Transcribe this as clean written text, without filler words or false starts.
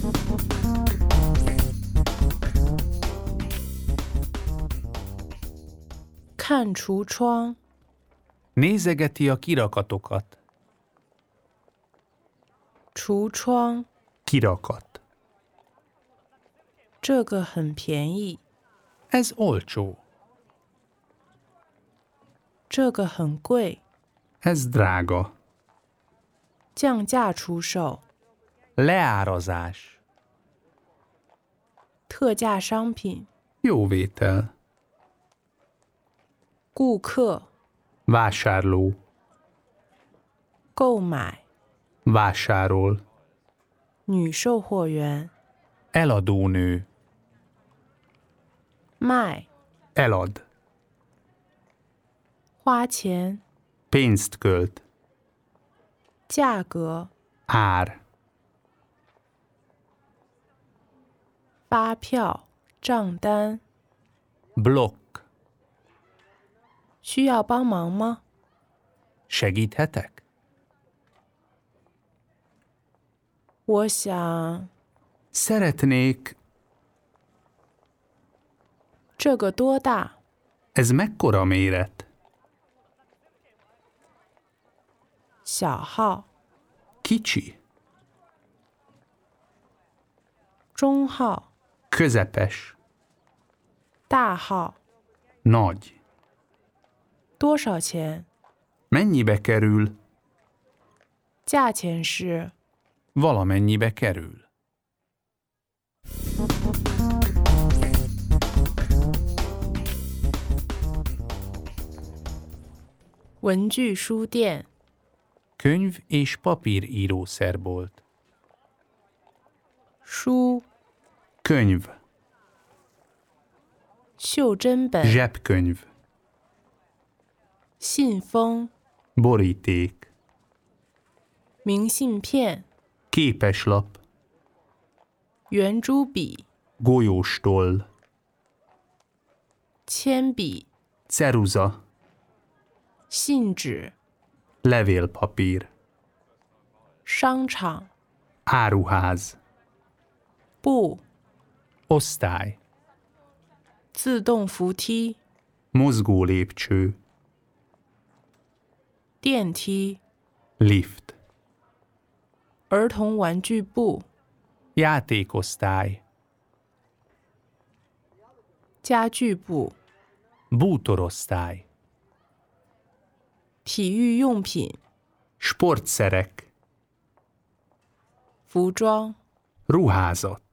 看橱窗， Nézegeti a kirakatokat. 橱窗， Kirakat. 这个很便宜， Ez olcsó. 这个很贵， Ez drága. 降价出售， Leárazás. 特价商品， Jóvétel. 顾客， Vásárló. 购买， Vásárol. 女售货员， Eladónő. 卖， Elad. 花钱， Pénzt költ. 价格， Ár. 发票，账单， Blokk. 需要帮忙吗？ Segíthetek? 我想， Szeretnék. 这个多大？ Ez mekkora méret? 小号， Kicsi. 中号， Közepes. 大号， Nagy. 多少钱？ Mennyibe kerül? 价钱是 Valamennyibe kerül. 文具书店， Könyv- és papírírószerbolt. 书， Könyv. 袖珍本， Zsebkönyv. 信封， Boríték. 明信片， Képeslap. 圆珠笔， Golyóstoll. 铅笔， Ceruza. 信纸， Levélpapír. 商场， Áruház. 部， Osztály. 自动扶梯， Mozgó lépcső. 电梯， Lift. 儿童玩具部， Játékosztály. 家具部， Bútorosztály. 体育用品， Sportszerek. 服装。 Ruházat.